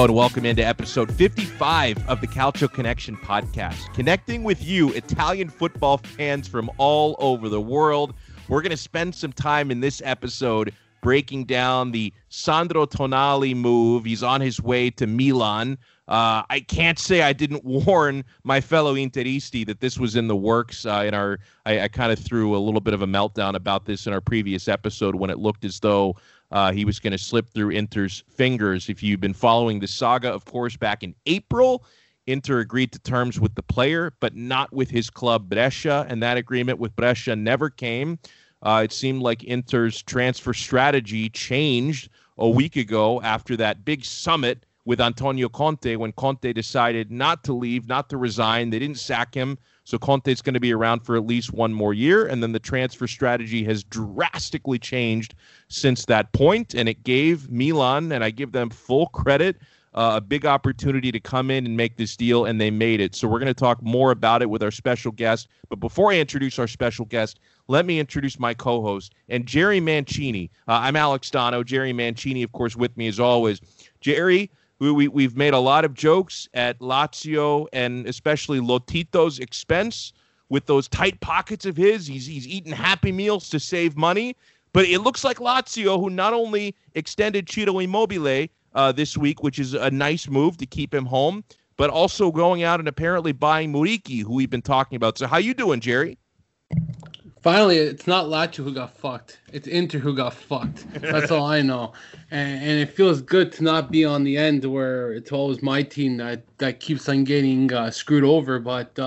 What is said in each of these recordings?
and welcome into episode 55 of the Calcio Connection podcast. Connecting with you, Italian football fans from all over the world. We're going to spend some time in this episode breaking down the Sandro Tonali move. He's on his way to Milan. I can't say I didn't warn my fellow Interisti that this was in the works. I kind of threw a little bit of a meltdown about this in our previous episode when it looked as though he was going to slip through Inter's fingers. If you've been following the saga, of course, back in April, Inter agreed to terms with the player, but not with his club Brescia, and that agreement with Brescia never came. It seemed like Inter's transfer strategy changed a week ago after that big summit with Antonio Conte, when Conte decided not to leave, not to resign. They didn't sack him, so Conte's going to be around for at least one more year, and then the transfer strategy has drastically changed since that point, and it gave Milan, and I give them full credit, a big opportunity to come in and make this deal, and they made it. So we're going to talk more about it with our special guest, but before I introduce our special guest, let me introduce my co-host, and Jerry Mancini. I'm Alex Dono. Jerry Mancini, of course, with me as always. Jerry, we've made a lot of jokes at Lazio and especially Lotito's expense with those tight pockets of his. He's eating Happy Meals to save money. But it looks like Lazio, who not only extended Ciro Immobile this week, which is a nice move to keep him home, but also going out and apparently buying Muriqi, who we've been talking about. So how you doing, Jerry? Finally, it's not Lazio who got fucked. It's Inter who got fucked. That's all I know. And it feels good to not be on the end where it's always my team that keeps on getting screwed over. But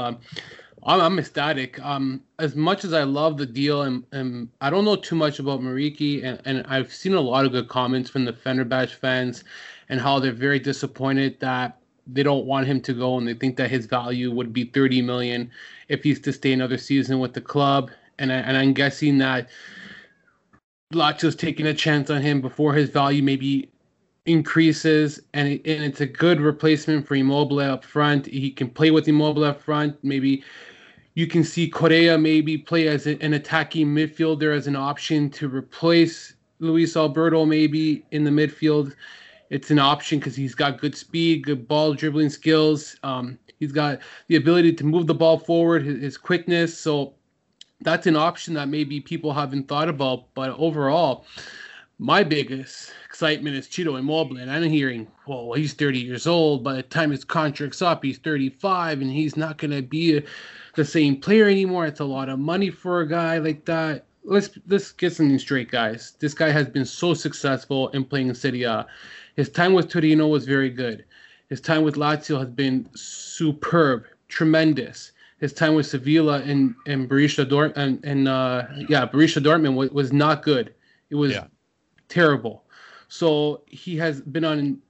I'm ecstatic. As much as I love the deal, and I don't know too much about Muriqi, and I've seen a lot of good comments from the Fenerbahce fans and how they're very disappointed that they don't want him to go, and they think that his value would be 30 million if he's to stay another season with the club. And I'm guessing that Lazio's taking a chance on him before his value maybe increases. And it's a good replacement for Immobile up front. He can play with Immobile up front. Maybe you can see Correa maybe play as an attacking midfielder as an option to replace Luis Alberto maybe in the midfield. It's an option because he's got good speed, good ball dribbling skills. He's got the ability to move the ball forward, his quickness. So that's an option that maybe people haven't thought about. But overall, my biggest excitement is Ciro Immobile. And I'm hearing, well, he's 30 years old. By the time his contract's up, he's 35, and he's not going to be the same player anymore. It's a lot of money for a guy like that. Let's get something straight, guys. This guy has been so successful in playing in Serie A. His time with Torino was very good. His time with Lazio has been superb, tremendous. His time with Sevilla and Borussia Dortmund Borussia Dortmund was not good. It was terrible. So he has been on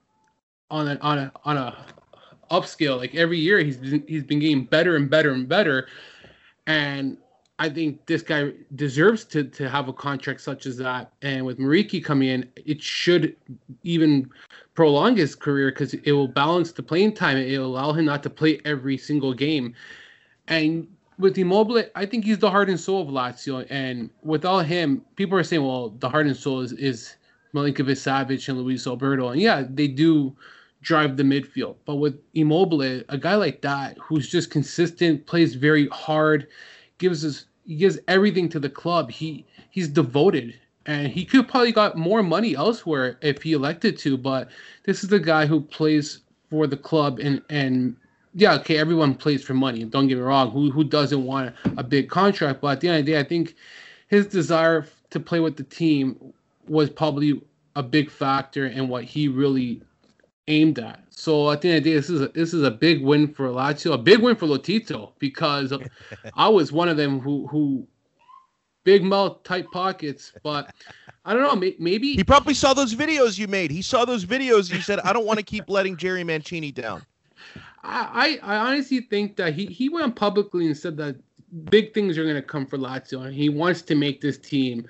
a upscale. Like every year, he's been getting better and better and better. And I think this guy deserves to have a contract such as that. And with Muriqi coming in, it should even prolong his career because it will balance the playing time. It will allow him not to play every single game. And with Immobile, I think he's the heart and soul of Lazio. And without him, people are saying, well, the heart and soul is Milinkovic-Savic and Luis Alberto. And yeah, they do drive the midfield. But with Immobile, a guy like that who's just consistent, plays very hard, gives everything to the club. He's devoted. And he could probably got more money elsewhere if he elected to. But this is the guy who plays for the club and yeah, okay, everyone plays for money. Don't get me wrong. Who doesn't want a big contract? But at the end of the day, I think his desire to play with the team was probably a big factor in what he really aimed at. So at the end of the day, this is a big win for Lazio, a big win for Lotito, because I was one of them who big mouth, tight pockets. But I don't know, maybe he probably saw those videos you made. He saw those videos. He said, "I don't want to keep letting Jerry Mancini down." I honestly think that he went publicly and said that big things are going to come for Lazio, and he wants to make this team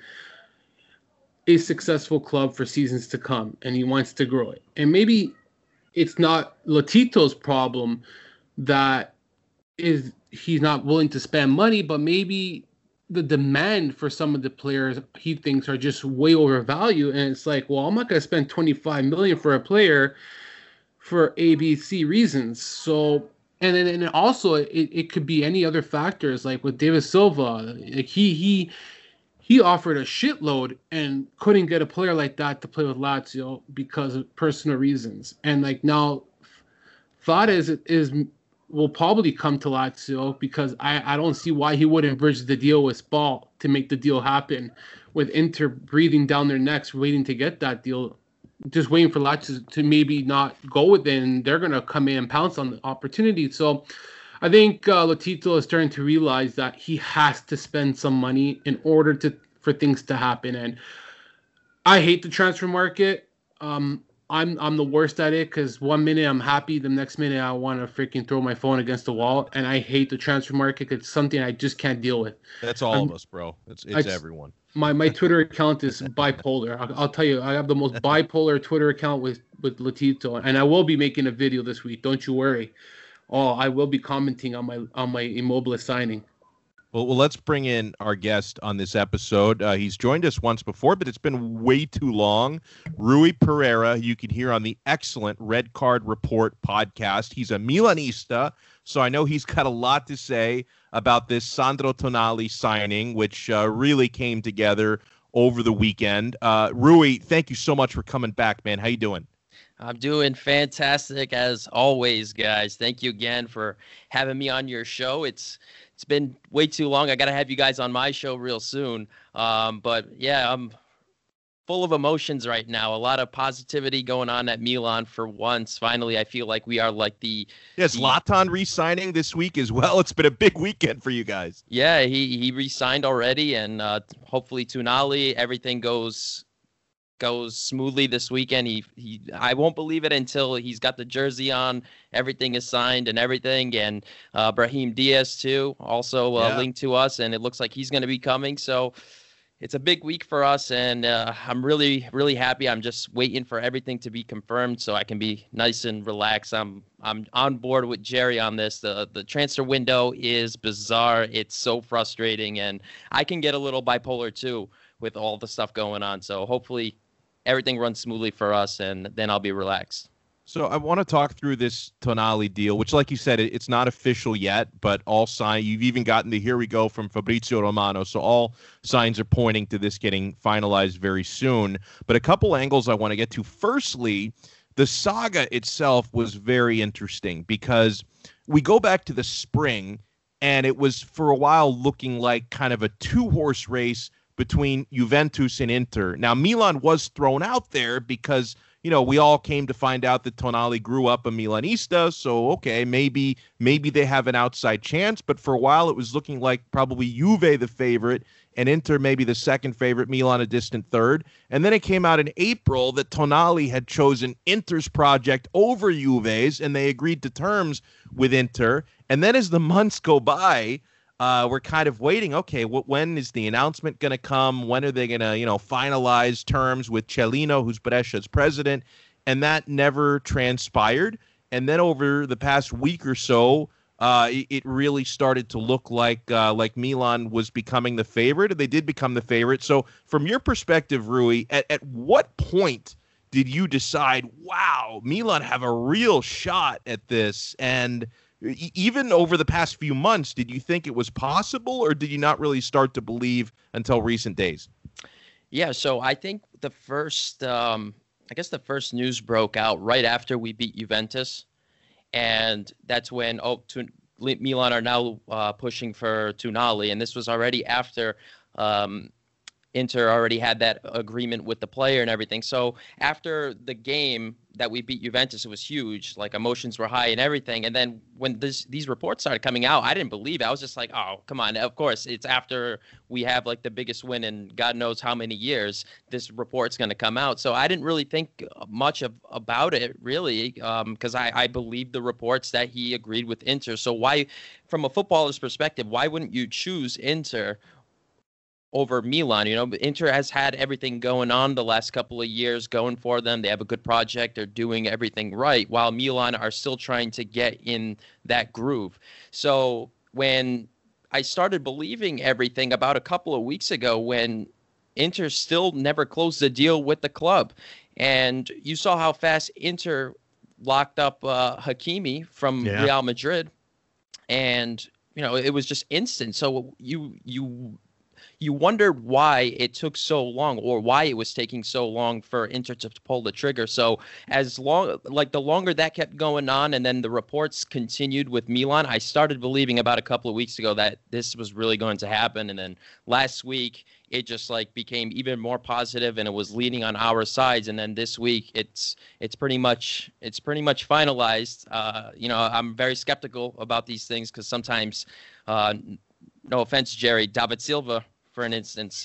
a successful club for seasons to come, and he wants to grow it. And maybe it's not Lotito's problem that he's not willing to spend money, but maybe the demand for some of the players he thinks are just way overvalued. And it's like, well, I'm not going to spend $25 million for a player for ABC reasons. So, and also it could be any other factors, like with David Silva. Like he offered a shitload and couldn't get a player like that to play with Lazio because of personal reasons. And like now, Fares is will probably come to Lazio because I don't see why he wouldn't bridge the deal with Spal to make the deal happen, with Inter breathing down their necks waiting to get that deal, just waiting for Lazio to maybe not go with it, and they're going to come in and pounce on the opportunity. So I think Lotito is starting to realize that he has to spend some money in order for things to happen. And I hate the transfer market. I'm the worst at it because 1 minute I'm happy, the next minute I want to freaking throw my phone against the wall. And I hate the transfer market. It's something I just can't deal with. That's all of us, bro. It's everyone. My Twitter account is bipolar. I'll tell you, I have the most bipolar Twitter account with Lotito, and I will be making a video this week. Don't you worry. Oh, I will be commenting on my Immobile signing. Well, let's bring in our guest on this episode. He's joined us once before, but it's been way too long. Rui Pereira, you can hear on the excellent Red Card Report podcast. He's a Milanista, so I know he's got a lot to say about this Sandro Tonali signing, which really came together over the weekend. Rui, thank you so much for coming back, man. How you doing? I'm doing fantastic as always, guys. Thank you again for having me on your show. It's been way too long. I got to have you guys on my show real soon. But yeah, I'm full of emotions right now. A lot of positivity going on at Milan for once. Finally, I feel like we are like Zlatan re-signing this week as well. It's been a big weekend for you guys. Yeah, he re-signed already, and hopefully Tonali, everything goes smoothly this weekend. I won't believe it until he's got the jersey on, everything is signed and everything. And Brahim Diaz too, also linked to us, and it looks like he's going to be coming. So it's a big week for us, and I'm really, really happy. I'm just waiting for everything to be confirmed so I can be nice and relaxed. I'm on board with Jerry on this. The transfer window is bizarre. It's so frustrating, and I can get a little bipolar too with all the stuff going on. So hopefully everything runs smoothly for us, and then I'll be relaxed. So I want to talk through this Tonali deal, which, like you said, it's not official yet, but all signs, you've even gotten the here we go from Fabrizio Romano. So all signs are pointing to this getting finalized very soon. But a couple angles I want to get to. Firstly, the saga itself was very interesting because we go back to the spring, and it was for a while looking like kind of a two-horse race between Juventus and Inter. Now, Milan was thrown out there because, we all came to find out that Tonali grew up a Milanista, so okay, maybe they have an outside chance, but for a while it was looking like probably Juve the favorite and Inter maybe the second favorite, Milan a distant third. And then it came out in April that Tonali had chosen Inter's project over Juve's, and they agreed to terms with Inter. And then as the months go by, we're kind of waiting. Okay, when is the announcement going to come? When are they going to, finalize terms with Cellino, who's Brescia's president? And that never transpired. And then over the past week or so, it really started to look like Milan was becoming the favorite. They did become the favorite. So from your perspective, Rui, at what point did you decide, wow, Milan have a real shot at this? And even over the past few months, did you think it was possible, or did you not really start to believe until recent days? Yeah, so I think the first news broke out right after we beat Juventus, and that's when Milan are now pushing for Tonali, and this was already after Inter already had that agreement with the player and everything. So after the game that we beat Juventus, it was huge. Like, emotions were high and everything. And then when these reports started coming out, I didn't believe it. I was just like, oh, come on. Of course, it's after we have like the biggest win in God knows how many years. This report's going to come out. So I didn't really think much about it, really, because I believed the reports that he agreed with Inter. So why, from a footballer's perspective, why wouldn't you choose Inter over Milan? Inter has had everything going on the last couple of years going for them. They have a good project. They're doing everything right, while Milan are still trying to get in that groove. So when I started believing everything about a couple of weeks ago, when Inter still never closed the deal with the club, and you saw how fast Inter locked up Hakimi from Real Madrid, and it was just instant. So you wondered why it took so long, or why it was taking so long for Inter to pull the trigger. So the longer that kept going on, and then the reports continued with Milan, I started believing about a couple of weeks ago that this was really going to happen. And then last week, it just became even more positive, and it was leaning on our sides. And then this week, it's pretty much finalized. I'm very skeptical about these things because sometimes, no offense, Jerry, David Silva, for an instance,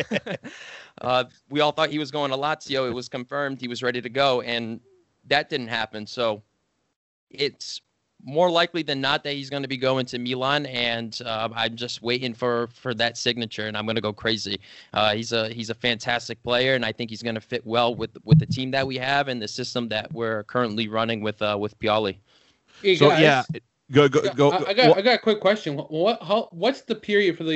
we all thought he was going to Lazio. It was confirmed he was ready to go, and that didn't happen. So it's more likely than not that he's going to be going to Milan, and I'm just waiting for that signature, and I'm going to go crazy. He's a fantastic player, and I think he's going to fit well with the team that we have and the system that we're currently running with Pioli. Hey, so guys, yeah, go. I got a quick question. What's the period for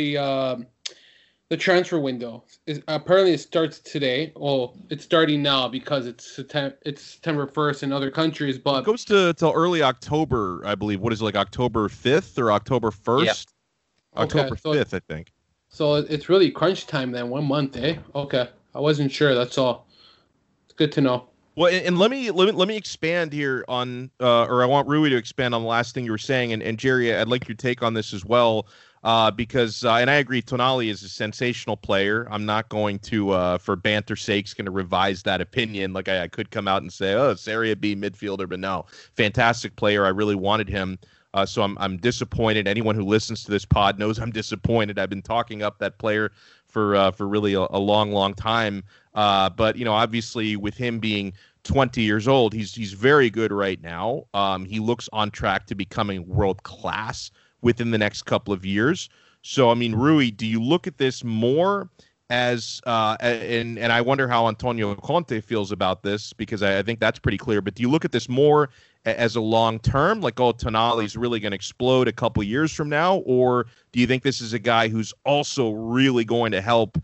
the transfer window? Apparently it starts today. Well, it's starting now because it's September 1st in other countries, but it goes till early October, I believe. What is it, October 5th or October 1st? Yeah. October 5th, I think. So it's really crunch time then, 1 month, eh? Okay. I wasn't sure, that's all. It's good to know. Well, and let me expand here on, or I want Rui to expand on the last thing you were saying, and Jerry, I'd like your take on this as well. Because and I agree, Tonali is a sensational player. I'm not going to, for banter's sake, going to revise that opinion. Like I could come out and say, oh, Serie B midfielder, but no, fantastic player. I really wanted him. So I'm disappointed. Anyone who listens to this pod knows I'm disappointed. I've been talking up that player for really a long time. But obviously with him being 20 years old, he's very good right now. He looks on track to becoming world class within the next couple of years. So, I mean, Rui, do you look at this more as, and I wonder how Antonio Conte feels about this, because I think that's pretty clear, but do you look at this more as a long-term, like, oh, Tonali's really going to explode a couple years from now, or do you think this is a guy who's also really going to help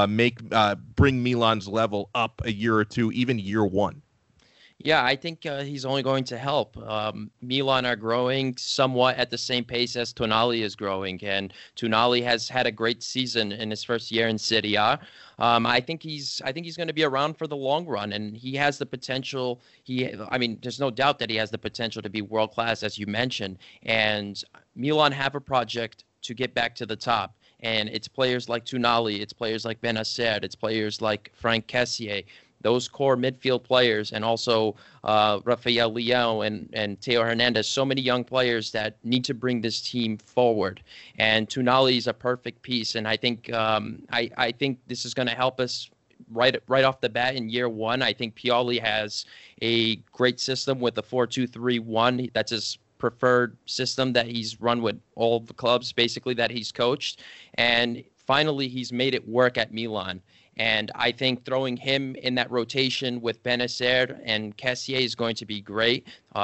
bring Milan's level up a year or two, even year one? Yeah, I think he's only going to help. Milan are growing somewhat at the same pace as Tonali is growing, and Tonali has had a great season in his first year in Serie A. I think he's going to be around for the long run, and he has the potential. There's no doubt that he has the potential to be world class, as you mentioned. And Milan have a project to get back to the top. And it's players like Tonali, it's players like Benacer, it's players like Franck Kessié, those core midfield players, and also Rafael Leão and Theo Hernandez, so many young players that need to bring this team forward. And Tonali is a perfect piece, and I think I think this is going to help us right off the bat in year one. I think Pioli has a great system with the 4-2-3-1. That's his preferred system that he's run with all the clubs basically that he's coached, and finally he's made it work at Milan. And I think throwing him in that rotation with Benacer and Kessié is going to be great.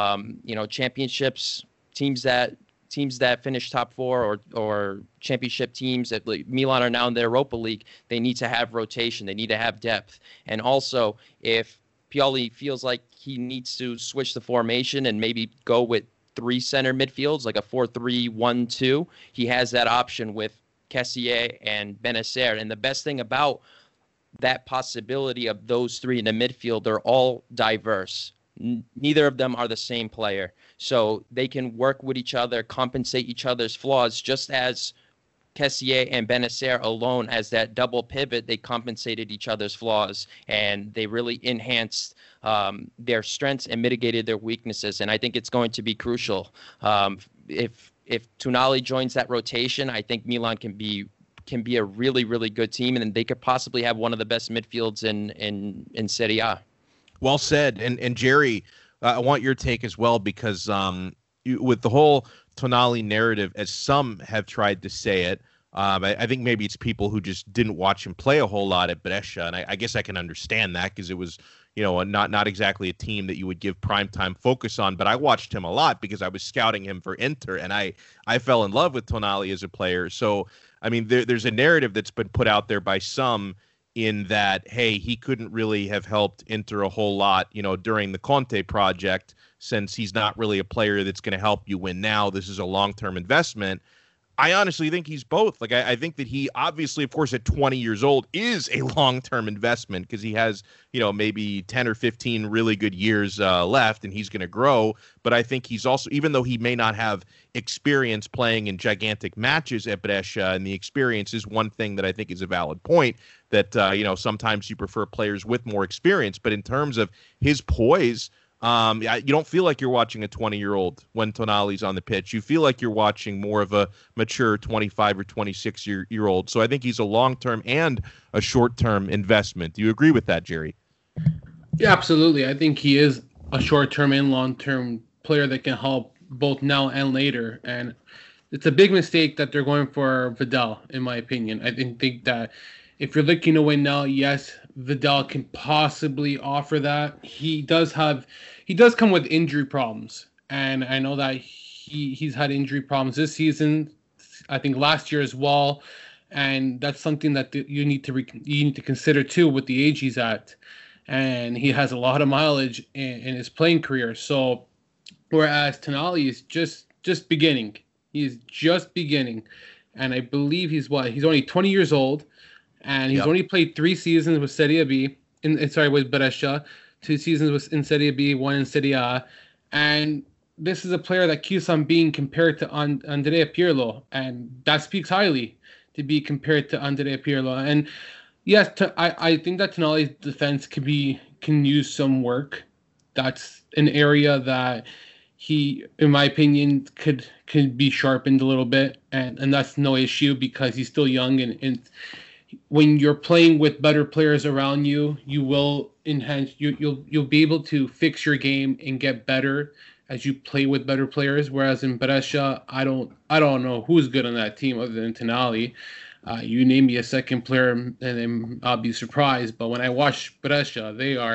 Championships, teams that finish top four or championship teams that Milan are now in the Europa League, they need to have rotation. They need to have depth. And also, if Pioli feels like he needs to switch the formation and maybe go with 3 center midfields, like a 4-3-1-2, he has that option with Kessié and Benacer. And the best thing about that possibility of those 3 in the midfield, they're all diverse. Neither of them are the same player. So they can work with each other, compensate each other's flaws, just as Kessié and Benacer alone as that double pivot, they compensated each other's flaws, and they really enhanced their strengths and mitigated their weaknesses. And I think it's going to be crucial. If Tonali joins that rotation, I think Milan can be a really, really good team, and then they could possibly have one of the best midfields in Serie A. Well said. And Jerry, I want your take as well, because with the whole Tonali narrative, as some have tried to say it, I think maybe it's people who just didn't watch him play a whole lot at Brescia, and I guess I can understand that, because it was not exactly a team that you would give primetime focus on. But I watched him a lot because I was scouting him for Inter, and I fell in love with Tonali as a player. So, I mean, there's a narrative that's been put out there by some in that, hey, he couldn't really have helped Inter a whole lot, during the Conte project, since he's not really a player that's going to help you win now. This is a long-term investment. I honestly think he's both. Like, I think that he obviously, of course, at 20 years old is a long-term investment because he has, maybe 10 or 15 really good years left, and he's going to grow. But I think he's also, even though he may not have experience playing in gigantic matches at Brescia, and the experience is one thing that I think is a valid point, that, sometimes you prefer players with more experience. But in terms of his poise, you don't feel like you're watching a 20-year-old when Tonali's on the pitch. You feel like you're watching more of a mature 25 or 26-year-old. So I think he's a long-term and a short-term investment. Do you agree with that, Jerry? Yeah, absolutely. I think he is a short-term and long-term player that can help both now and later. And it's a big mistake that they're going for Vidal, in my opinion. I think that if you're looking to win now, yes, Vidal can possibly offer that. He does come with injury problems, and I know that he's had injury problems this season. I think last year as well, and that's something that you need to consider too with the age he's at, and he has a lot of mileage in his playing career. So, whereas Tonali is just beginning, he's just beginning, and I believe he's only 20 years old. And he's only played 3 seasons with Serie B, with Brescia, 2 seasons in Serie B, 1 in Serie A. And this is a player that keeps on being compared to Andrea Pirlo. And that speaks highly, to be compared to Andrea Pirlo. And yes, I think that Tonali's defense can use some work. That's an area that he, in my opinion, could be sharpened a little bit. And that's no issue because he's still young and when you're playing with better players around you, you will enhance. You'll be able to fix your game and get better as you play with better players. Whereas in Brescia, I don't know who's good on that team other than Tonali. You name me a second player, and then I'll be surprised. But when I watch Brescia,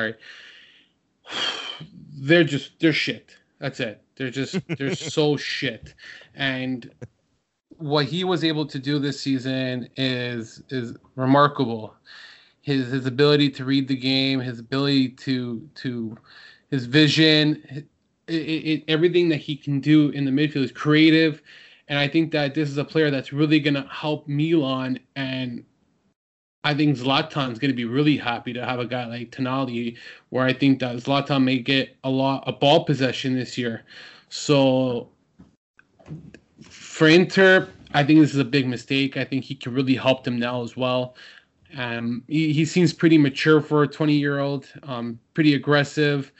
they're shit. That's it. They're so shit, and what he was able to do this season is remarkable. His ability to read the game, his ability to his vision, everything that he can do in the midfield is creative. And I think that this is a player that's really going to help Milan. And I think Zlatan's going to be really happy to have a guy like Tonali, where I think that Zlatan may get a lot of ball possession this year. So for Inter, I think this is a big mistake. I think he can really help them now as well. He seems pretty mature for a 20-year-old, pretty aggressive.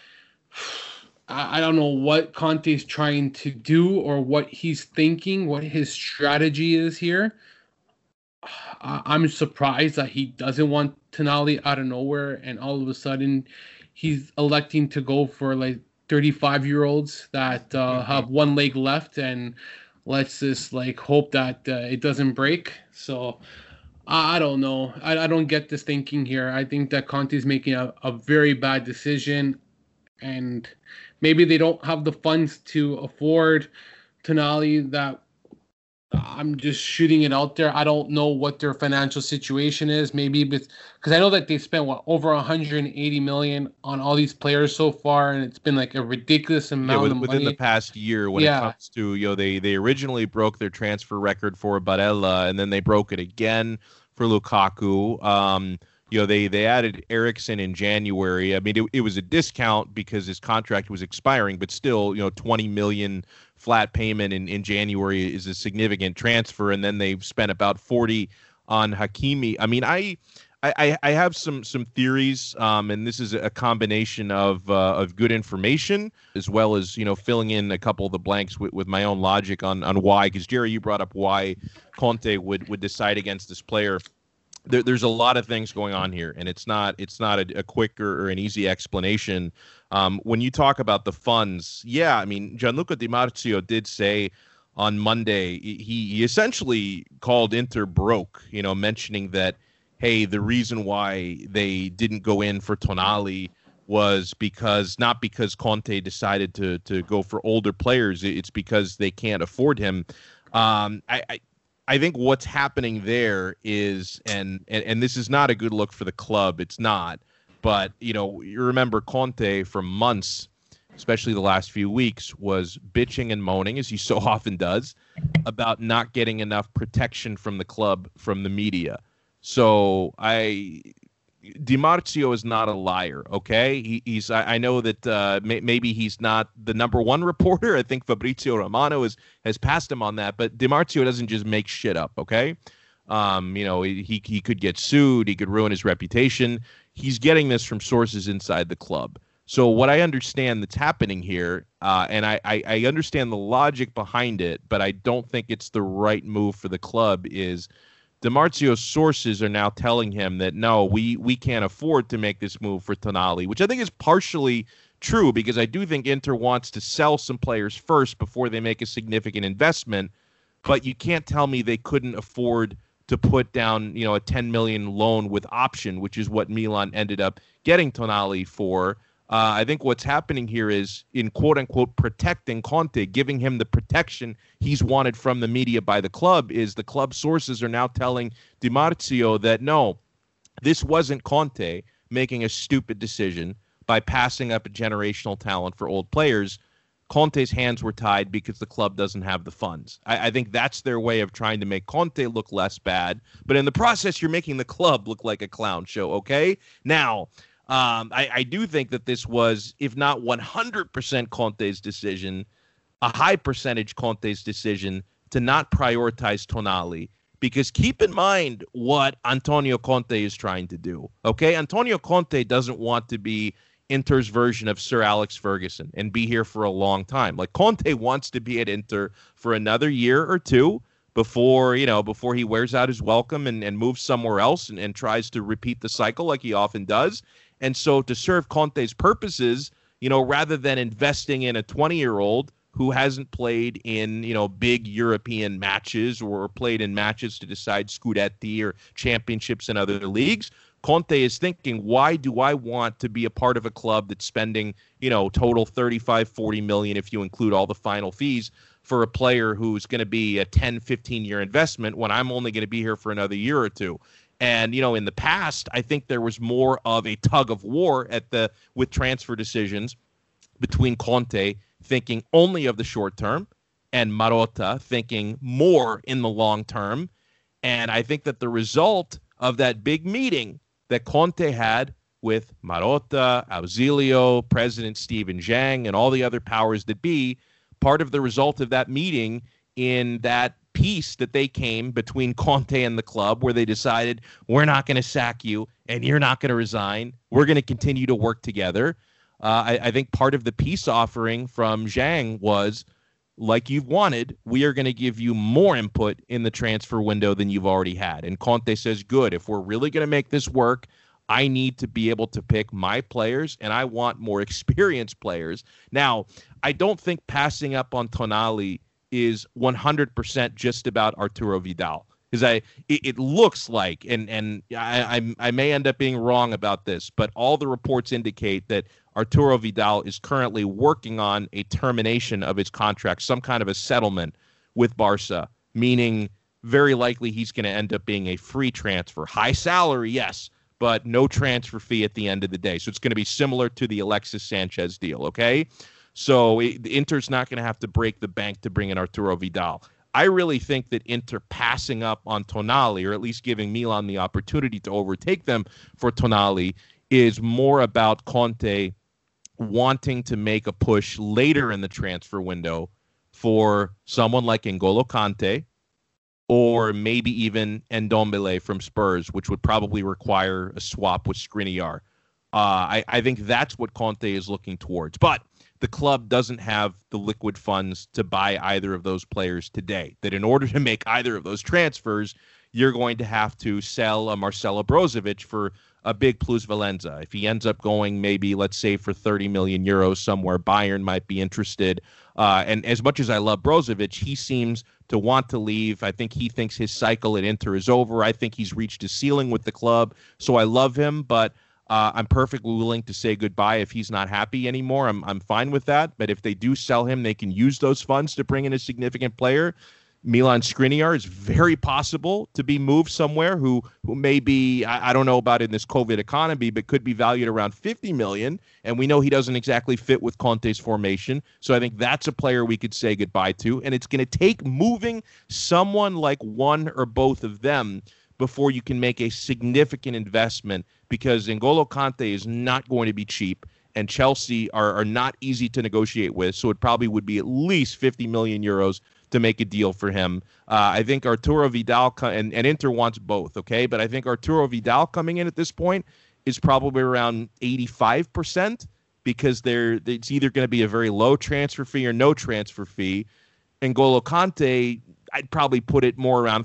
I don't know what Conte's trying to do or what he's thinking, what his strategy is here. I'm surprised that he doesn't want Tonali out of nowhere, and all of a sudden he's electing to go for like 35-year-olds that have one leg left, and let's just hope that it doesn't break. So I don't know. I don't get this thinking here. I think that Conte's making a very bad decision, and maybe they don't have the funds to afford Tonali. That I'm just shooting it out there. I don't know what their financial situation is. Maybe because I know that they spent over 180 million on all these players so far, and it's been like a ridiculous amount of money within the past year. When it comes to they originally broke their transfer record for Barella, and then they broke it again for Lukaku. They added Eriksen in January. I mean, it was a discount because his contract was expiring, but still, 20 million flat payment in January is a significant transfer. And then they've spent about 40 on Hakimi. I mean, I have some theories, and this is a combination of good information as well as, filling in a couple of the blanks with my own logic on why, because Jerry, you brought up why Conte would decide against this player. There's a lot of things going on here, and it's not a quick or an easy explanation. When you talk about the funds, I mean, Gianluca Di Marzio did say on Monday, he essentially called Inter broke, mentioning that, hey, the reason why they didn't go in for Tonali was not because Conte decided to go for older players. It's because they can't afford him. I think what's happening there is, and this is not a good look for the club. It's not. But, you remember Conte for months, especially the last few weeks, was bitching and moaning, as he so often does, about not getting enough protection from the club, from the media. So Di Marzio is not a liar, okay? I know that maybe he's not the number one reporter. I think Fabrizio Romano has passed him on that, but Di Marzio doesn't just make shit up, okay? He could get sued. He could ruin his reputation. He's getting this from sources inside the club. So what I understand that's happening here, and I understand the logic behind it, but I don't think it's the right move for the club, is Di Marzio's sources are now telling him that, no, we can't afford to make this move for Tonali, which I think is partially true, because I do think Inter wants to sell some players first before they make a significant investment, but you can't tell me they couldn't afford to put down, a 10 million loan with option, which is what Milan ended up getting Tonali for. I think what's happening here is, in quote-unquote protecting Conte, giving him the protection he's wanted from the media by the club, is the club sources are now telling Di Marzio that, no, this wasn't Conte making a stupid decision by passing up a generational talent for old players. Conte's hands were tied because the club doesn't have the funds. I think that's their way of trying to make Conte look less bad. But in the process, you're making the club look like a clown show, okay? Now, I do think that this was, if not 100% Conte's decision, a high percentage Conte's decision to not prioritize Tonali. Because keep in mind what Antonio Conte is trying to do, okay? Antonio Conte doesn't want to be Inter's version of Sir Alex Ferguson and be here for a long time. Like, Conte wants to be at Inter for another year or two before he wears out his welcome and moves somewhere else and tries to repeat the cycle like he often does. And so to serve Conte's purposes, rather than investing in a 20-year-old who hasn't played in, big European matches or played in matches to decide Scudetti or championships in other leagues, Conte is thinking, why do I want to be a part of a club that's spending, total 35, 40 million if you include all the final fees for a player who's going to be a 10, 15-year investment when I'm only going to be here for another year or two? And, in the past, I think there was more of a tug of war with transfer decisions between Conte thinking only of the short term and Marotta thinking more in the long term. And I think that the result of that big meeting that Conte had with Marotta, Ausilio, President Stephen Zhang, and all the other powers that be, part of the result of that meeting in that peace that they came between Conte and the club, where they decided, we're not going to sack you and you're not going to resign. We're going to continue to work together. I think part of the peace offering from Zhang was, like you've wanted, we are going to give you more input in the transfer window than you've already had. And Conte says, good, if we're really going to make this work, I need to be able to pick my players, and I want more experienced players. Now, I don't think passing up on Tonali is 100% just about Arturo Vidal. Because it looks like, and I may end up being wrong about this, but all the reports indicate that Arturo Vidal is currently working on a termination of his contract, some kind of a settlement with Barca, meaning very likely he's going to end up being a free transfer. High salary, yes, but no transfer fee at the end of the day. So it's going to be similar to the Alexis Sanchez deal, okay? So Inter's not going to have to break the bank to bring in Arturo Vidal. I really think that Inter passing up on Tonali, or at least giving Milan the opportunity to overtake them for Tonali, is more about Conte wanting to make a push later in the transfer window for someone like N'Golo Kante, or maybe even Ndombele from Spurs, which would probably require a swap with Skriniar. I think that's what Conte is looking towards. But the club doesn't have the liquid funds to buy either of those players today. That in order to make either of those transfers, you're going to have to sell a Marcelo Brozovic for a big plusvalenza. If he ends up going maybe, let's say, for 30 million euros somewhere, Bayern might be interested. And as much as I love Brozovic, he seems to want to leave. I think he thinks his cycle at Inter is over. I think he's reached his ceiling with the club. So I love him, but I'm perfectly willing to say goodbye if he's not happy anymore. I'm fine with that. But if they do sell him, they can use those funds to bring in a significant player. Milan Skriniar is very possible to be moved somewhere who may be, I don't know about in this COVID economy, but could be valued around 50 million. And we know he doesn't exactly fit with Conte's formation. So I think that's a player we could say goodbye to. And it's going to take moving someone like one or both of them before you can make a significant investment, because N'Golo Kante is not going to be cheap. And Chelsea are not easy to negotiate with. So it probably would be at least 50 million euros to make a deal for him. I think Arturo Vidal, and Inter wants both, okay? But I think Arturo Vidal coming in at this point is probably around 85%, because it's either going to be a very low transfer fee or no transfer fee. N'Golo Kante, I'd probably put it more around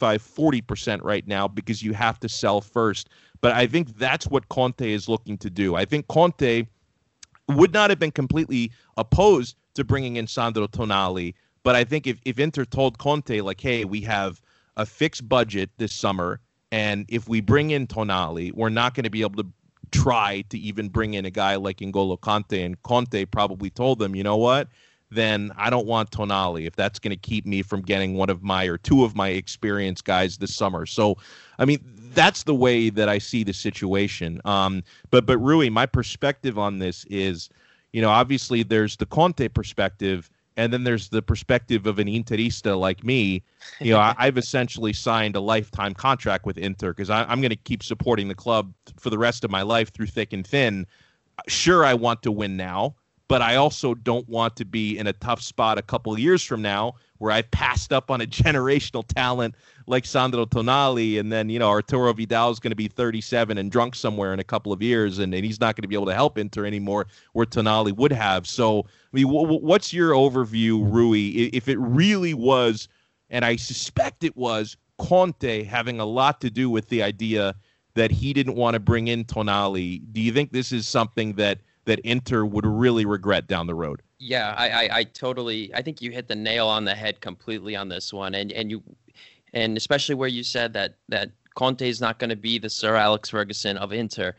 35-40% right now, because you have to sell first. But I think that's what Conte is looking to do. I think Conte would not have been completely opposed to bringing in Sandro Tonali, but I think if Inter told Conte, like, hey, we have a fixed budget this summer, and if we bring in Tonali, we're not going to be able to try to even bring in a guy like N'Golo Kante, and Conte probably told them, you know what, then I don't want Tonali if that's going to keep me from getting one of my or two of my experienced guys this summer. So, I mean, that's the way that I see the situation. But Rui, my perspective on this is, obviously there's the Conte perspective, and then there's the perspective of an Interista like me. I've essentially signed a lifetime contract with Inter, because I'm going to keep supporting the club for the rest of my life through thick and thin. Sure, I want to win now, but I also don't want to be in a tough spot a couple of years from now where I passed up on a generational talent like Sandro Tonali, and then, Arturo Vidal is going to be 37 and drunk somewhere in a couple of years, and he's not going to be able to help Inter anymore where Tonali would have. So, I mean, what's your overview, Rui, if it really was, and I suspect it was, Conte having a lot to do with the idea that he didn't want to bring in Tonali? Do you think this is something that Inter would really regret down the road? Yeah, I think you hit the nail on the head completely on this one, and especially where you said that Conte is not going to be the Sir Alex Ferguson of Inter,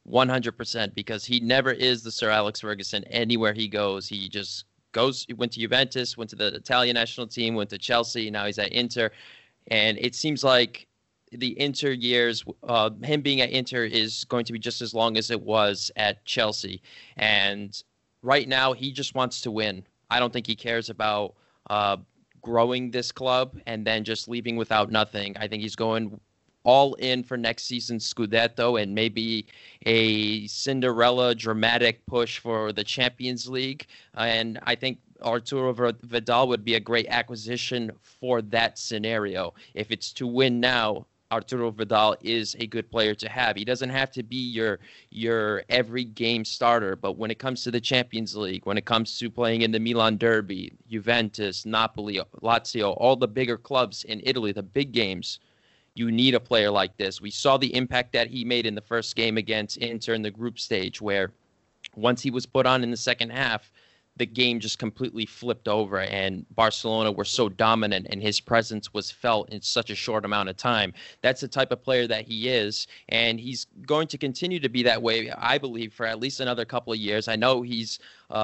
100%, because he never is the Sir Alex Ferguson anywhere he goes. He just goes. He went to Juventus, went to the Italian national team, went to Chelsea. Now he's at Inter, and it seems like the Inter years, him being at Inter is going to be just as long as it was at Chelsea. And right now, he just wants to win. I don't think he cares about growing this club and then just leaving without nothing. I think he's going all in for next season's Scudetto and maybe a Cinderella dramatic push for the Champions League. And I think Arturo Vidal would be a great acquisition for that scenario. If it's to win now, Arturo Vidal is a good player to have. He doesn't have to be your every game starter, but when it comes to the Champions League, when it comes to playing in the Milan Derby, Juventus, Napoli, Lazio, all the bigger clubs in Italy, the big games, you need a player like this. We saw the impact that he made in the first game against Inter in the group stage, where once he was put on in the second half, the game just completely flipped over, and Barcelona were so dominant, and his presence was felt in such a short amount of time. That's the type of player that he is, and he's going to continue to be that way, I believe, for at least another couple of years. I know he's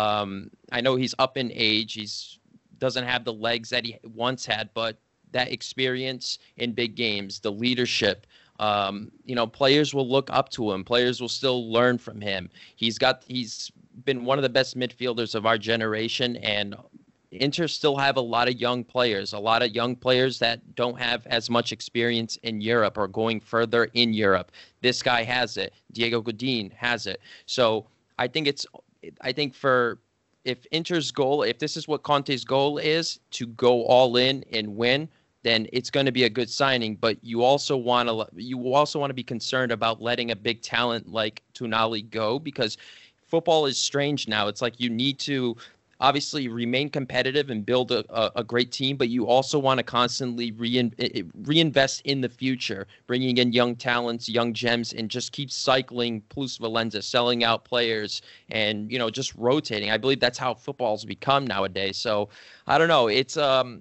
up in age. He's doesn't have the legs that he once had, but that experience in big games, the leadership, players will look up to him. Players will still learn from him. He's been one of the best midfielders of our generation, and Inter still have a lot of young players that don't have as much experience in Europe or going further in Europe. This guy has it. Diego Godin has it. So I think if Inter's goal, if this is what Conte's goal is, to go all in and win, then it's going to be a good signing. But you also want to be concerned about letting a big talent like Tonali go, because football is strange now. It's like you need to obviously remain competitive and build a great team, but you also want to constantly reinvest in the future, bringing in young talents, young gems, and just keep cycling plus valenza, selling out players, and just rotating. I believe that's how football's become nowadays. So I don't know. It's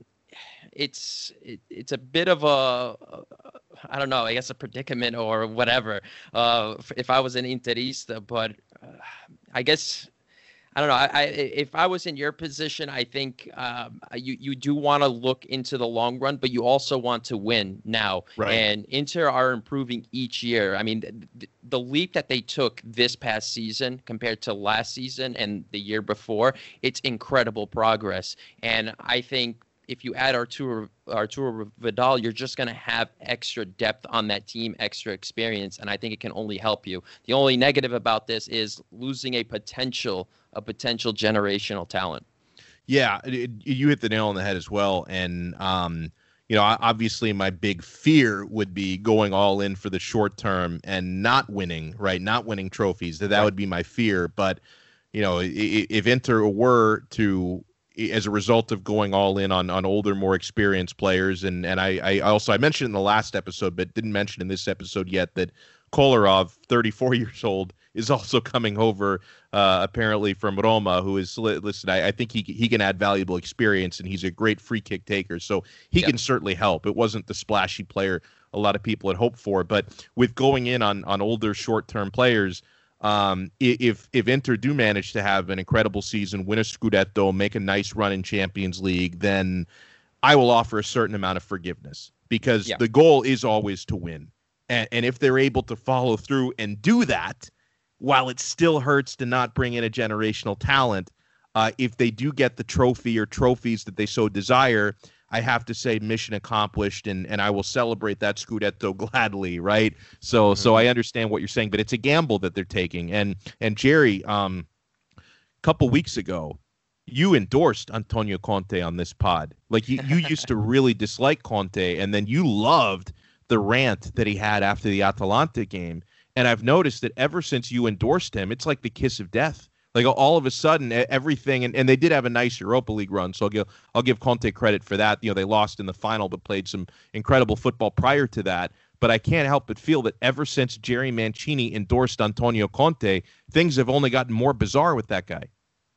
a bit of I don't know, I guess a predicament or whatever, if I was an Interista, but I guess I don't know. If I was in your position, I think you do want to look into the long run, but you also want to win now. Right. And Inter are improving each year. I mean, the leap that they took this past season compared to last season and the year before, it's incredible progress. And I think if you add Arturo Vidal, you're just going to have extra depth on that team, extra experience, and I think it can only help you. The only negative about this is losing a potential generational talent. Yeah, you hit the nail on the head as well. And, obviously my big fear would be going all in for the short term and not winning, right? Not winning trophies. That would be my fear. But, if Inter were to, as a result of going all in on older, more experienced players. And I also, I mentioned in the last episode, but didn't mention in this episode yet, that Kolarov, 34 years old, is also coming over apparently from Roma, who is, listen, I think he can add valuable experience, and he's a great free kick taker. So he can certainly help. It wasn't the splashy player a lot of people had hoped for, but with going in on older, short-term players, if Inter do manage to have an incredible season, win a Scudetto, make a nice run in Champions League, then I will offer a certain amount of forgiveness, because the goal is always to win. And if they're able to follow through and do that, while it still hurts to not bring in a generational talent, if they do get the trophy or trophies that they so desire, I have to say mission accomplished, and I will celebrate that Scudetto gladly, right? So I understand what you're saying, but it's a gamble that they're taking. And Jerry, a couple weeks ago, you endorsed Antonio Conte on this pod. Like you used to really dislike Conte, and then you loved the rant that he had after the Atalanta game. And I've noticed that ever since you endorsed him, it's like the kiss of death. Like all of a sudden, everything, and they did have a nice Europa League run, so I'll give Conte credit for that. They lost in the final, but played some incredible football prior to that. But I can't help but feel that ever since Jerry Mancini endorsed Antonio Conte, things have only gotten more bizarre with that guy.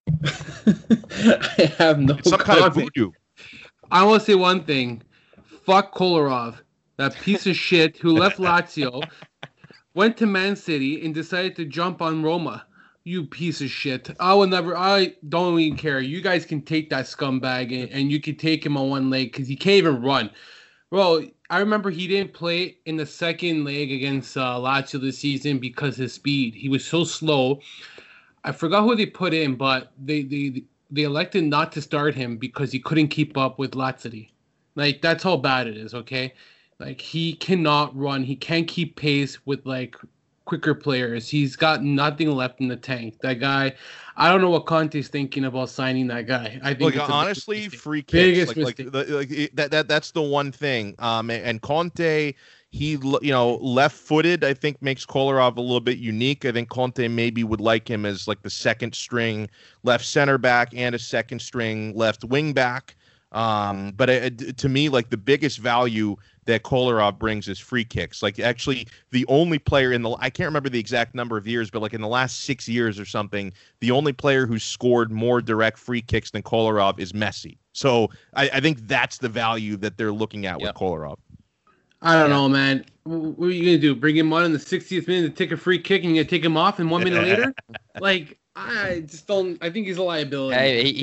I have no It's some kind of voodoo. I want to say one thing. Fuck Kolarov, that piece of shit who left Lazio, went to Man City, and decided to jump on Roma. You piece of shit. I don't even care. You guys can take that scumbag and you can take him on one leg because he can't even run. Bro, I remember he didn't play in the second leg against Lazio this season because his speed. He was so slow. I forgot who they put in, but they elected not to start him because he couldn't keep up with Lazzari. Like, that's how bad it is, okay? Like, he cannot run. He can't keep pace with, like, quicker players. He's got nothing left in the tank. That guy, I don't know what Conte's thinking about signing that guy. I think honestly, free kicks, that's the one thing. And Conte, he left-footed, I think makes Kolarov a little bit unique. I think Conte maybe would like him as like the second string left center back and a second string left wing back. But to me, like the biggest value that Kolarov brings is free kicks. Like actually the only player I can't remember the exact number of years, but like in the last 6 years or something, the only player who's scored more direct free kicks than Kolarov is Messi. So I think that's the value that they're looking at with Kolarov. I don't know, man. What are you going to do? Bring him on in the 60th minute to take a free kick and you're going to take him off, and 1 minute later? Like, I just don't. I think he's a liability. Hey,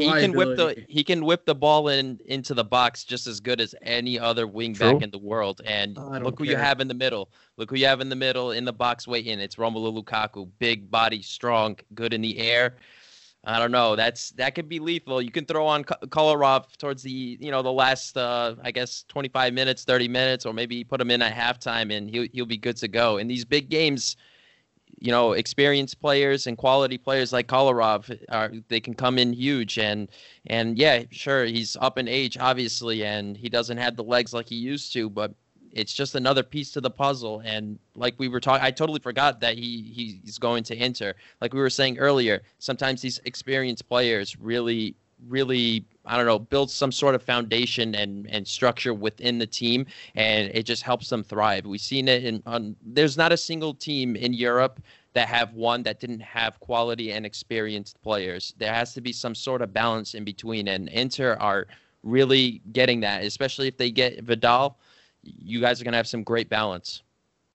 he can whip the ball into the box just as good as any other wingback in the world. And look who you have in the middle. Look who you have in the middle in the box waiting. It's Romelu Lukaku, big body, strong, good in the air. I don't know. That could be lethal. You can throw on Kolarov towards the the last 25 minutes, 30 minutes, or maybe put him in at halftime, and he'll be good to go. In these big games, experienced players and quality players like Kolarov they can come in huge, and yeah, sure, he's up in age obviously, and he doesn't have the legs like he used to, but it's just another piece to the puzzle. And like we were talking, I totally forgot that he's going to Inter. Like we were saying earlier, sometimes these experienced players really, I don't know, build some sort of foundation and structure within the team, and it just helps them thrive. We've seen it there's not a single team in Europe that have one that didn't have quality and experienced players. There has to be some sort of balance in between, and Inter are really getting that, especially if they get Vidal. You guys are going to have some great balance.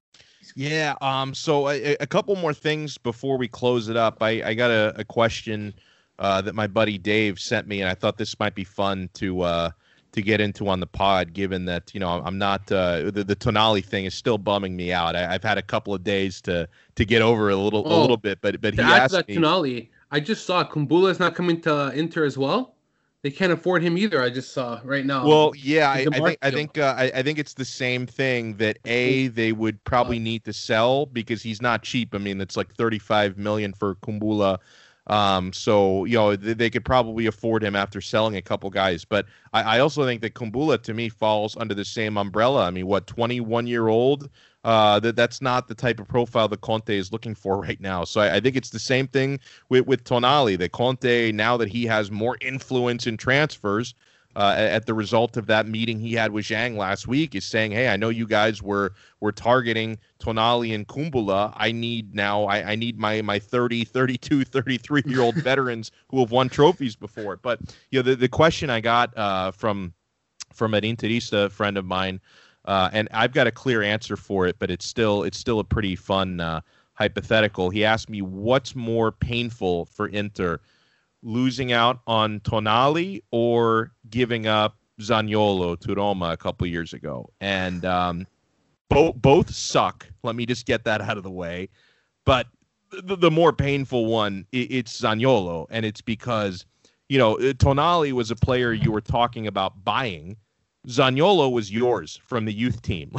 Yeah. So a couple more things before we close it up. I got a question that my buddy Dave sent me, and I thought this might be fun to get into on the pod, given that I'm not the Tonali thing is still bumming me out. I've had a couple of days to get over a little bit, but to he add asked to that me. Tonali, I just saw Kumbula is not coming to Inter as well. They can't afford him either. I just saw right now. Well, yeah, The I deal. think I think it's the same thing that they would probably need to sell because he's not cheap. I mean, it's like 35 million for Kumbula. So they could probably afford him after selling a couple guys. But I also think that Kumbula to me falls under the same umbrella. I mean, what 21-year-old? That's not the type of profile that Conte is looking for right now. So I think it's the same thing with Tonali. That Conte, now that he has more influence in transfers, at the result of that meeting he had with Zhang last week, is saying, hey, I know you guys were targeting Tonali and Kumbula. I need my 30, 32, 33-year-old veterans who have won trophies before. But the question I got from an Interista friend of mine, and I've got a clear answer for it, but it's still a pretty fun hypothetical. He asked me, what's more painful for Inter, losing out on Tonali or giving up Zaniolo to Roma a couple years ago? And both suck. Let me just get that out of the way. But the more painful one, it's Zaniolo, and it's because Tonali was a player you were talking about buying. Zaniolo was yours from the youth team.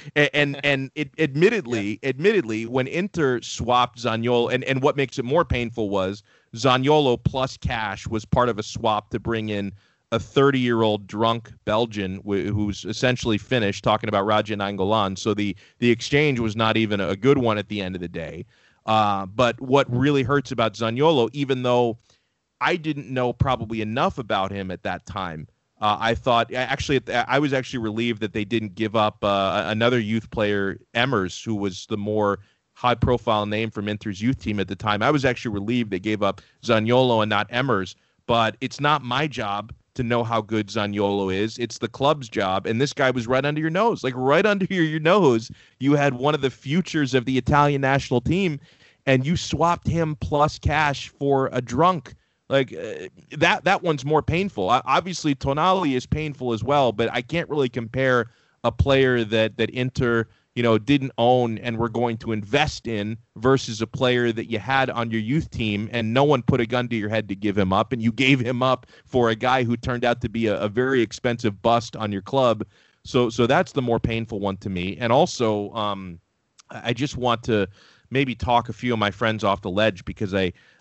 Admittedly, when Inter swapped Zaniolo, and what makes it more painful was Zaniolo plus cash was part of a swap to bring in a 30-year-old drunk Belgian who's essentially finished, talking about Raja Nainggolan. So the exchange was not even a good one at the end of the day. But what really hurts about Zaniolo, even though I didn't know probably enough about him at that time, I was actually relieved that they didn't give up another youth player, Emmers, who was the more high-profile name from Inter's youth team at the time. I was actually relieved they gave up Zaniolo and not Emmers, but it's not my job to know how good Zaniolo is. It's the club's job, and this guy was right under your nose. Like, right under your nose, you had one of the futures of the Italian national team, and you swapped him plus cash for a drunk. Like that one's more painful. Obviously, Tonali is painful as well, but I can't really compare a player that Inter didn't own and were going to invest in versus a player that you had on your youth team and no one put a gun to your head to give him up, and you gave him up for a guy who turned out to be a very expensive bust on your club. So that's the more painful one to me. And also, I just want to maybe talk a few of my friends off the ledge because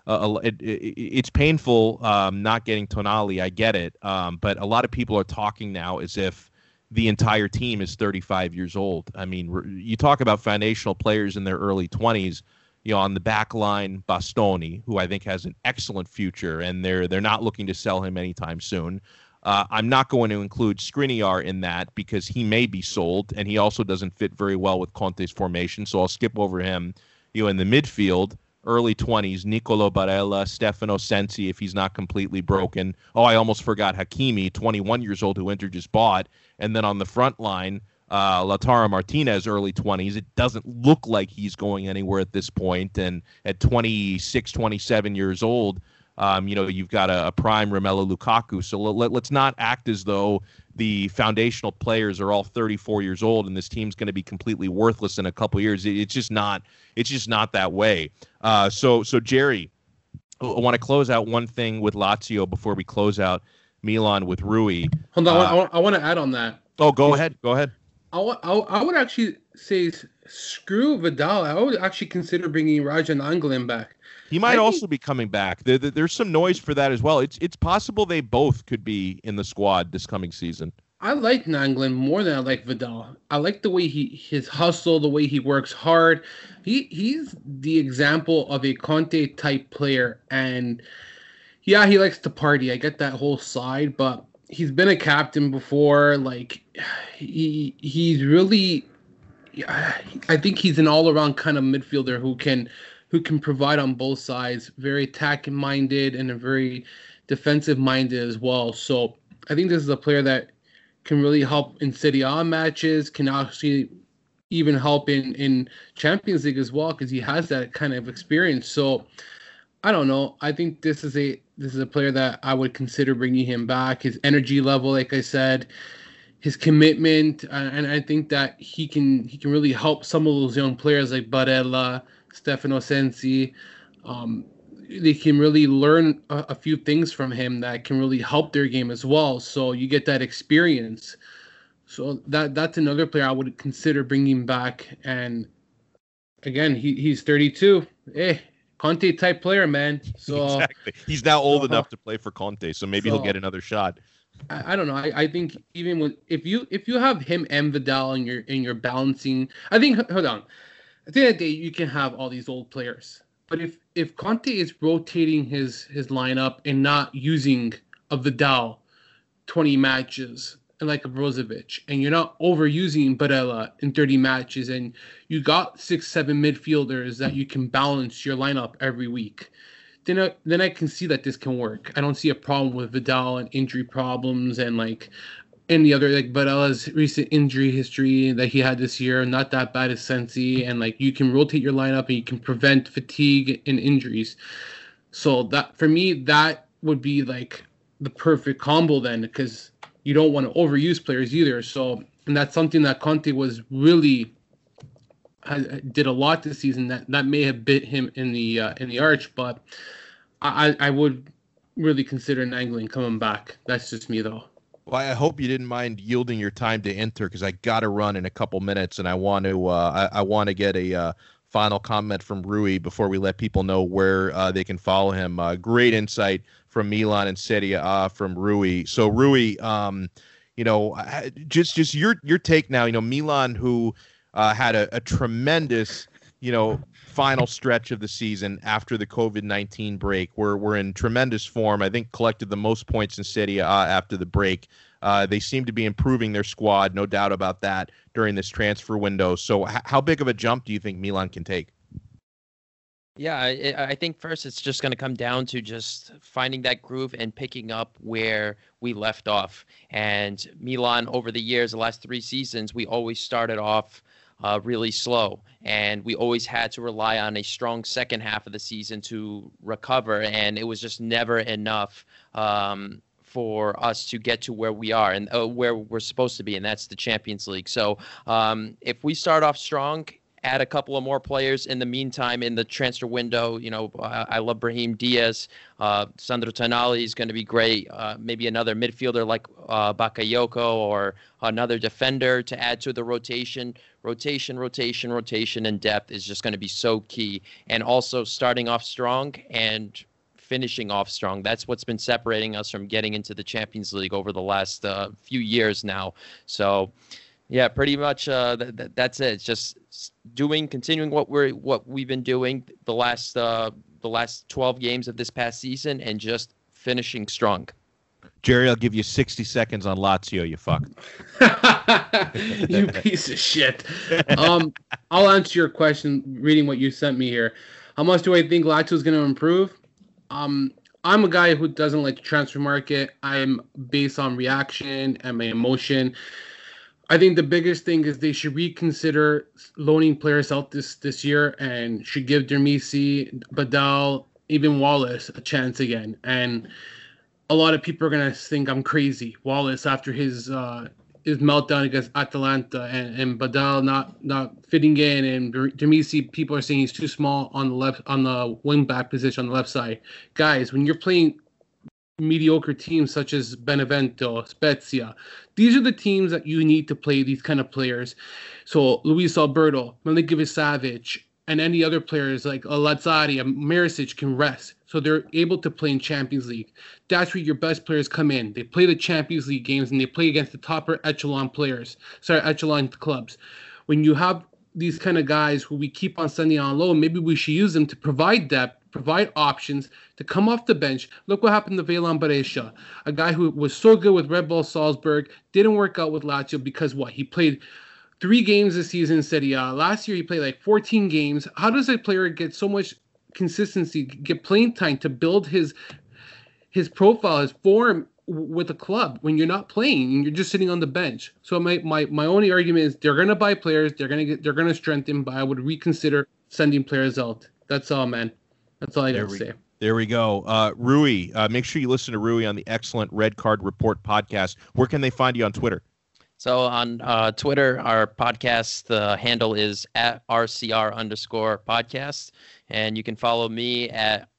it's painful not getting Tonali. I get it. But a lot of people are talking now as if the entire team is 35 years old. I mean, you talk about foundational players in their early 20s, on the back line, Bastoni, who I think has an excellent future, and they're not looking to sell him anytime soon. I'm not going to include Skriniar in that because he may be sold, and he also doesn't fit very well with Conte's formation, so I'll skip over him. In the midfield, early 20s, Nicolo Barella, Stefano Sensi, if he's not completely broken. Oh, I almost forgot Hakimi, 21 years old, who Inter just bought. And then on the front line, Lautaro Martinez, early 20s. It doesn't look like he's going anywhere at this point. And at 26, 27 years old, you've got a prime Romelu Lukaku. So let's not act as though the foundational players are all 34 years old and this team's going to be completely worthless in a couple of years. It's just not that way. So Jerry, I want to close out one thing with Lazio before we close out Milan with Rui. Hold on, I want to add on that. Oh, go ahead. I would actually say screw Vidal. I would actually consider bringing Raja Nainggolan back. He might also be coming back. There's some noise for that as well. It's possible they both could be in the squad this coming season. I like Nainggolan more than I like Vidal. I like the way his hustle, the way he works hard. He's the example of a Conte type player, and yeah, he likes to party. I get that whole side, but he's been a captain before. Like he's really, I think he's an all around kind of midfielder who can provide on both sides, very attacking minded and a very defensive minded as well. So I think this is a player that can really help in Serie A matches, can actually even help in Champions League as well, because he has that kind of experience. So I don't know. I think this is a player that I would consider bringing him back. His energy level, like I said, his commitment, and I think that he can really help some of those young players like Barella, Stefano Sensi. Um, they can really learn a few things from him that can really help their game as well. So you get that experience. So that's another player I would consider bringing back. And again, he's 32. Conte type player, man. So exactly. He's now old enough to play for Conte, so maybe he'll get another shot. I don't know. I think even when if you have him and Vidal in your balancing, I think hold on. At the end of the day, you can have all these old players, but if Conte is rotating his lineup and not using a Vidal 20 matches and like a Brozovic, and you're not overusing Barella in 30 matches, and you got 6-7 midfielders that you can balance your lineup every week, then I can see that this can work. I don't see a problem with Vidal and injury problems and like any other like Barella's recent injury history that he had this year. Not that bad as Sensi, and like you can rotate your lineup and you can prevent fatigue and injuries. So that for me, that would be like the perfect combo then, because you don't want to overuse players either. So, and that's something that Conte was really did a lot this season that may have bit him in the arch, but I would really consider Nangling coming back. That's just me though. Well, I hope you didn't mind yielding your time to Inter, because I got to run in a couple minutes, and I want to I want to get a final comment from Rui before we let people know where they can follow him. Great insight from Milan and Serie A from Rui. So Rui, just your take now. Milan, who had a tremendous final stretch of the season after the COVID-19 break. We're in tremendous form. I think collected the most points in Serie A after the break. They seem to be improving their squad, no doubt about that, during this transfer window. So how big of a jump do you think Milan can take? Yeah, I think first it's just going to come down to just finding that groove and picking up where we left off. And Milan, over the years, the last 3 seasons, we always started off really slow, and we always had to rely on a strong second half of the season to recover, and it was just never enough for us to get to where we are and where we're supposed to be, and that's the Champions League. So if we start off strong, add a couple of more players in the meantime in the transfer window. I love Brahim Diaz. Sandro Tonali is going to be great. Maybe another midfielder like Bakayoko, or another defender to add to the rotation. Rotation, and depth is just going to be so key. And also starting off strong and finishing off strong. That's what's been separating us from getting into the Champions League over the last few years now. So, yeah, pretty much that's it. It's just continuing what we've been doing the last 12 games of this past season, and just finishing strong. Jerry, I'll give you 60 seconds on Lazio, you fuck. You piece of shit. I'll answer your question reading what you sent me here. How much do I think Lazio is going to improve? I'm a guy who doesn't like the transfer market. I'm based on reaction and my emotion. I think the biggest thing is they should reconsider loaning players out this year, and should give Dermisi, Badal, even Wallace a chance again. And a lot of people are gonna think I'm crazy. Wallace, after his meltdown against Atalanta, and Badal not fitting in, and Dermisi, people are saying he's too small on the wing back position on the left side. Guys, when you're playing mediocre teams such as Benevento, Spezia, these are the teams that you need to play these kind of players. So Luis Alberto, Milinkovic-Savic, and any other players like Lazzari and Maricic can rest, so they're able to play in Champions League. That's where your best players come in. They play the Champions League games, and they play against the topper echelon clubs. When you have these kind of guys who we keep on sending on loan, maybe we should use them to provide depth, provide options to come off the bench. Look what happened to Velan Berisha, a guy who was so good with Red Bull Salzburg, didn't work out with Lazio because he played 3 games this season in Serie A. Last year he played like 14 games. How does a player get so much consistency, get playing time to build his profile, his form with a club when you're not playing and you're just sitting on the bench. So my only argument is they're gonna buy players, they're gonna strengthen, but I would reconsider sending players out. That's all, man. That's all I got to say. There we go. Rui, make sure you listen to Rui on the excellent Red Card Report podcast. Where can they find you on Twitter? So on Twitter, our podcast handle is at RCR_podcast. And you can follow me at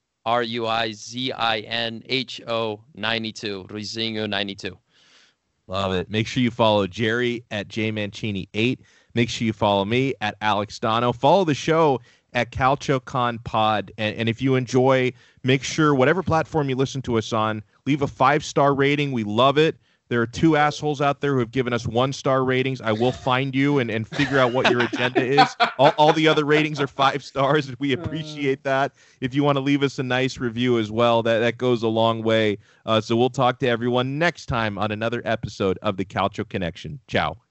RUIZINHO 92, Ruizinho 92. Love it. Make sure you follow Jerry at JMancini8. Make sure you follow me at Alex Dono. Follow the show at CalcioCon Pod. And if you enjoy, make sure whatever platform you listen to us on, leave a 5-star rating. We love it. There are 2 assholes out there who have given us 1-star ratings. I will find you and figure out what your agenda is. All the other ratings are 5 stars, and we appreciate that. If you want to leave us a nice review as well, that goes a long way. So we'll talk to everyone next time on another episode of the Calcio Connection. Ciao.